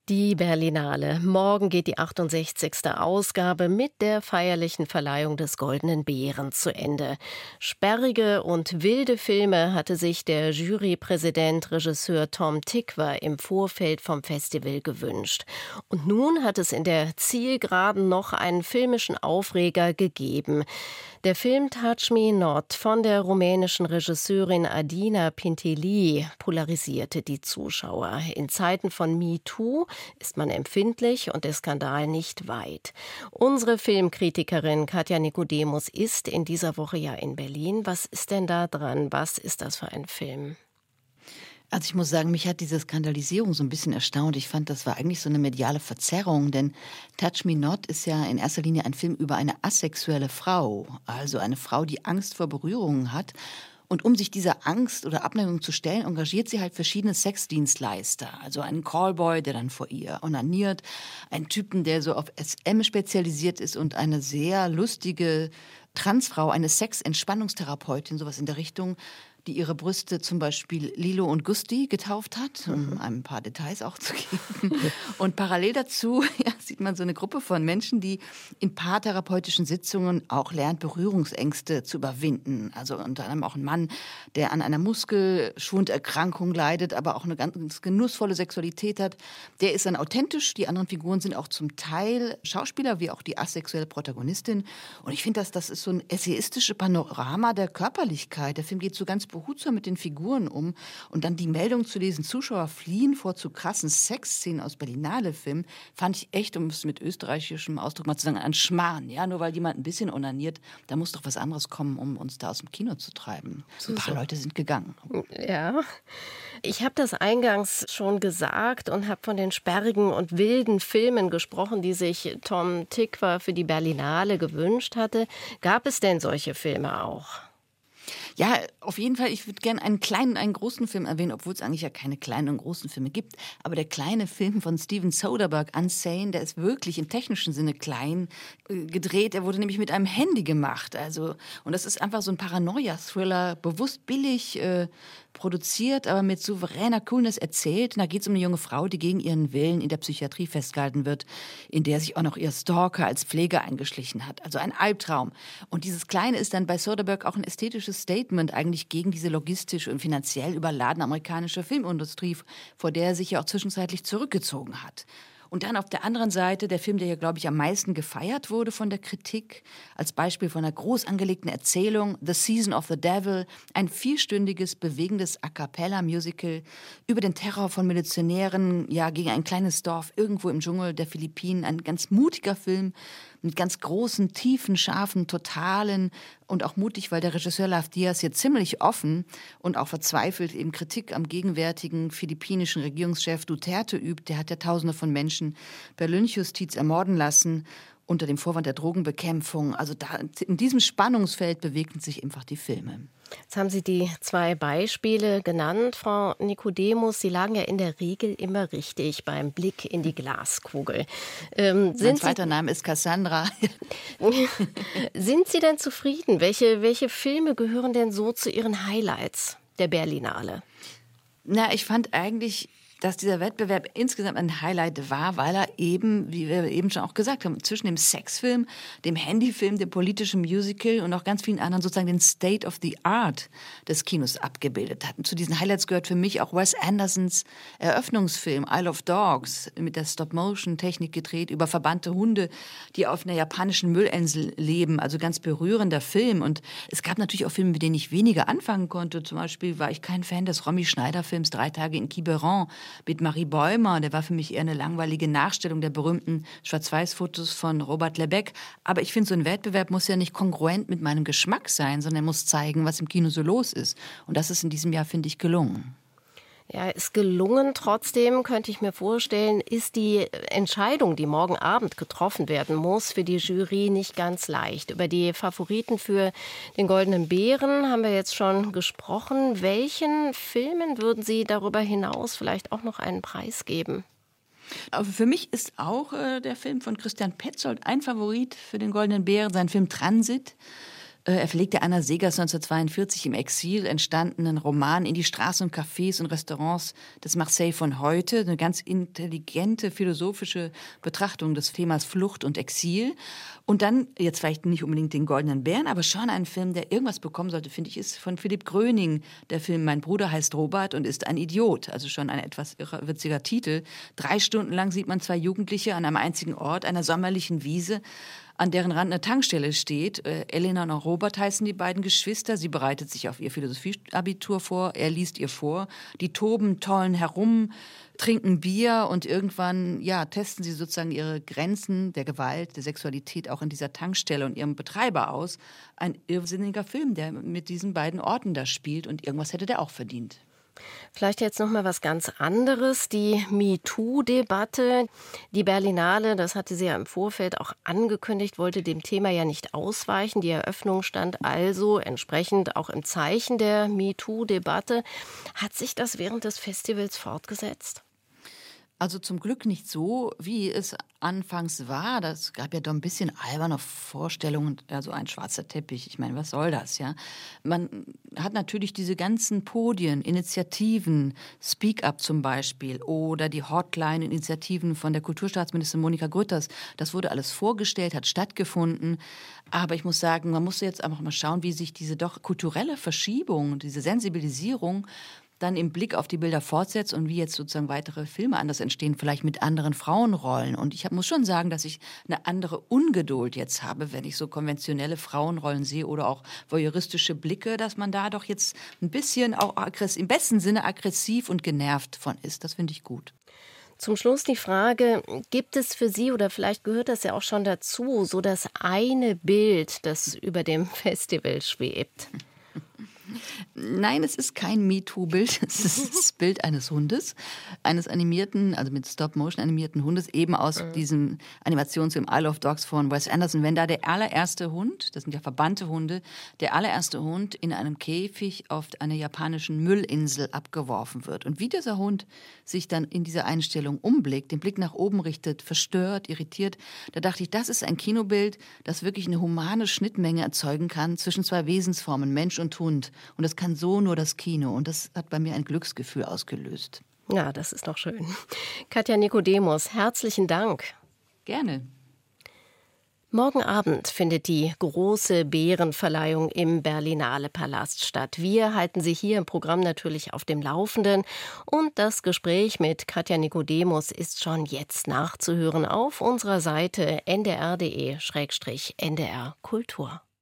Die Berlinale. Morgen geht die 68. Ausgabe mit der feierlichen Verleihung des Goldenen Bären zu Ende. Sperrige und wilde Filme hatte sich der Jurypräsident, Regisseur Tom Tykwer im Vorfeld vom Festival gewünscht. Und nun hat es in der Zielgeraden noch einen filmischen Aufreger gegeben. Der Film Touch Me Not von der rumänischen Regisseurin Adina Pintili polarisierte die Zuschauer. In Zeiten von MeToo ist man empfindlich und der Skandal nicht weit. Unsere Filmkritikerin Katja Nicodemus ist in dieser Woche ja in Berlin. Was ist denn da dran? Was ist das für ein Film? Also ich muss sagen, mich hat diese Skandalisierung so ein bisschen erstaunt. Ich fand, das war eigentlich so eine mediale Verzerrung, denn Touch Me Not ist ja in erster Linie ein Film über eine asexuelle Frau, also eine Frau, die Angst vor Berührungen hat. Und um sich dieser Angst oder Abneigung zu stellen, engagiert sie halt verschiedene Sexdienstleister. Also einen Callboy, der dann vor ihr onaniert, einen Typen, der so auf SM spezialisiert ist und eine sehr lustige Transfrau, eine Sex-Entspannungstherapeutin, sowas in der Richtung, die ihre Brüste zum Beispiel Lilo und Gusti getauft hat, um ein paar Details auch zu geben. Und parallel dazu sieht man so eine Gruppe von Menschen, die in paartherapeutischen Sitzungen auch lernt, Berührungsängste zu überwinden. Also unter anderem auch ein Mann, der an einer Muskelschwunderkrankung leidet, aber auch eine ganz genussvolle Sexualität hat. Der ist dann authentisch. Die anderen Figuren sind auch zum Teil Schauspieler, wie auch die asexuelle Protagonistin. Und ich finde, das ist so ein essayistisches Panorama der Körperlichkeit. Der Film geht so ganz behutsam mit den Figuren um. Und dann die Meldung zu lesen, Zuschauer fliehen vor zu krassen Sexszenen aus Berlinale-Filmen, fand ich echt, um es mit österreichischem Ausdruck mal zu sagen, ein Schmarrn. Ja, nur weil jemand ein bisschen onaniert, da muss doch was anderes kommen, um uns da aus dem Kino zu treiben. Ein paar Leute sind gegangen. Ja, ich habe das eingangs schon gesagt und habe von den sperrigen und wilden Filmen gesprochen, die sich Tom Tykwer für die Berlinale gewünscht hatte. Gab es denn solche Filme auch? Ja, auf jeden Fall. Ich würde gerne einen kleinen und einen großen Film erwähnen, obwohl es eigentlich ja keine kleinen und großen Filme gibt. Aber der kleine Film von Steven Soderbergh, Unsane, der ist wirklich im technischen Sinne klein gedreht. Er wurde nämlich mit einem Handy gemacht. Und das ist einfach so ein Paranoia-Thriller, bewusst billig produziert, aber mit souveräner Coolness erzählt. Und da geht es um eine junge Frau, die gegen ihren Willen in der Psychiatrie festgehalten wird, in der sich auch noch ihr Stalker als Pfleger eingeschlichen hat. Also ein Albtraum. Und dieses Kleine ist dann bei Soderbergh auch ein ästhetisches Statement eigentlich gegen diese logistisch und finanziell überladene amerikanische Filmindustrie, vor der er sich ja auch zwischenzeitlich zurückgezogen hat. Und dann auf der anderen Seite der Film, der hier, glaube ich, am meisten gefeiert wurde von der Kritik, als Beispiel von einer groß angelegten Erzählung, The Season of the Devil, ein 4-stündiges, bewegendes A-cappella-Musical über den Terror von Milizionären, ja, gegen ein kleines Dorf irgendwo im Dschungel der Philippinen. Ein ganz mutiger Film mit ganz großen, tiefen, scharfen, totalen und auch mutig, weil der Regisseur Love Diaz hier ziemlich offen und auch verzweifelt eben Kritik am gegenwärtigen philippinischen Regierungschef Duterte übt. Der hat ja Tausende von Menschen per Lynchjustiz ermorden lassen unter dem Vorwand der Drogenbekämpfung. Also da, in diesem Spannungsfeld bewegten sich einfach die Filme. Jetzt haben Sie die 2 Beispiele genannt, Frau Nicodemus. Sie lagen ja in der Regel immer richtig beim Blick in die Glaskugel. Mein zweiter Name ist Cassandra. Sind Sie denn zufrieden? Welche Filme gehören denn so zu Ihren Highlights der Berlinale? Na, ich fand eigentlich, dass dieser Wettbewerb insgesamt ein Highlight war, weil er eben, wie wir eben schon auch gesagt haben, zwischen dem Sexfilm, dem Handyfilm, dem politischen Musical und auch ganz vielen anderen sozusagen den State of the Art des Kinos abgebildet hat. Und zu diesen Highlights gehört für mich auch Wes Andersons Eröffnungsfilm Isle of Dogs mit der Stop-Motion-Technik gedreht über verbannte Hunde, die auf einer japanischen Müllinsel leben. Also ganz berührender Film. Und es gab natürlich auch Filme, mit denen ich weniger anfangen konnte. Zum Beispiel war ich kein Fan des Romy Schneider-Films 3 Tage in Quiberon mit Marie Bäumer. Der war für mich eher eine langweilige Nachstellung der berühmten Schwarz-Weiß-Fotos von Robert Lebeck. Aber ich finde, so ein Wettbewerb muss ja nicht kongruent mit meinem Geschmack sein, sondern er muss zeigen, was im Kino so los ist. Und das ist in diesem Jahr, finde ich, gelungen. Ja, ist gelungen. Trotzdem könnte ich mir vorstellen, ist die Entscheidung, die morgen Abend getroffen werden muss, für die Jury nicht ganz leicht. Über die Favoriten für den Goldenen Bären haben wir jetzt schon gesprochen. Welchen Filmen würden Sie darüber hinaus vielleicht auch noch einen Preis geben? Aber für mich ist auch der Film von Christian Petzold ein Favorit für den Goldenen Bären, sein Film Transit. Er verlegte Anna Segers 1942 im Exil entstandenen Roman in die Straßen und Cafés und Restaurants des Marseille von heute. Eine ganz intelligente, philosophische Betrachtung des Themas Flucht und Exil. Und dann, jetzt vielleicht nicht unbedingt den Goldenen Bären, aber schon ein Film, der irgendwas bekommen sollte, finde ich, ist von Philipp Gröning. Der Film Mein Bruder heißt Robert und ist ein Idiot. Also schon ein etwas irrwitziger Titel. 3 Stunden lang sieht man 2 Jugendliche an einem einzigen Ort, einer sommerlichen Wiese, an deren Rand eine Tankstelle steht. Elena und Robert heißen die beiden Geschwister. Sie bereitet sich auf ihr Philosophieabitur vor. Er liest ihr vor. Die toben, tollen herum, trinken Bier und irgendwann testen sie sozusagen ihre Grenzen der Gewalt, der Sexualität auch in dieser Tankstelle und ihrem Betreiber aus. Ein irrsinniger Film, der mit diesen beiden Orten da spielt und irgendwas hätte der auch verdient. Vielleicht jetzt noch mal was ganz anderes, die MeToo-Debatte. Die Berlinale, das hatte sie ja im Vorfeld auch angekündigt, wollte dem Thema ja nicht ausweichen. Die Eröffnung stand also entsprechend auch im Zeichen der MeToo-Debatte. Hat sich das während des Festivals fortgesetzt? Also zum Glück nicht so, wie es anfangs war. Das gab ja doch ein bisschen alberne Vorstellungen, also ein schwarzer Teppich. Ich meine, was soll das, ja? Man hat natürlich diese ganzen Podien, Initiativen, Speak Up zum Beispiel oder die Hotline-Initiativen von der Kulturstaatsministerin Monika Grütters. Das wurde alles vorgestellt, hat stattgefunden. Aber ich muss sagen, man muss jetzt einfach mal schauen, wie sich diese doch kulturelle Verschiebung, diese Sensibilisierung dann im Blick auf die Bilder fortsetzt und wie jetzt sozusagen weitere Filme anders entstehen, vielleicht mit anderen Frauenrollen. Und ich muss schon sagen, dass ich eine andere Ungeduld jetzt habe, wenn ich so konventionelle Frauenrollen sehe oder auch voyeuristische Blicke, dass man da doch jetzt ein bisschen auch im besten Sinne aggressiv und genervt von ist. Das finde ich gut. Zum Schluss die Frage, gibt es für Sie, oder vielleicht gehört das ja auch schon dazu, so das eine Bild, das über dem Festival schwebt? Nein, es ist kein MeToo-Bild, es ist das Bild eines Hundes, eines animierten, also mit Stop-Motion animierten Hundes, eben aus diesem Animationsfilm Isle of Dogs von Wes Anderson. Wenn da der allererste Hund, das sind ja verbannte Hunde, der allererste Hund in einem Käfig auf einer japanischen Müllinsel abgeworfen wird und wie dieser Hund sich dann in dieser Einstellung umblickt, den Blick nach oben richtet, verstört, irritiert, da dachte ich, das ist ein Kinobild, das wirklich eine humane Schnittmenge erzeugen kann zwischen 2 Wesensformen, Mensch und Hund. Und das kann so nur das Kino. Und das hat bei mir ein Glücksgefühl ausgelöst. Ja, das ist doch schön. Katja Nicodemus, herzlichen Dank. Gerne. Morgen Abend findet die große Bärenverleihung im Berlinale Palast statt. Wir halten Sie hier im Programm natürlich auf dem Laufenden. Und das Gespräch mit Katja Nicodemus ist schon jetzt nachzuhören auf unserer Seite ndr.de/ndr Kultur.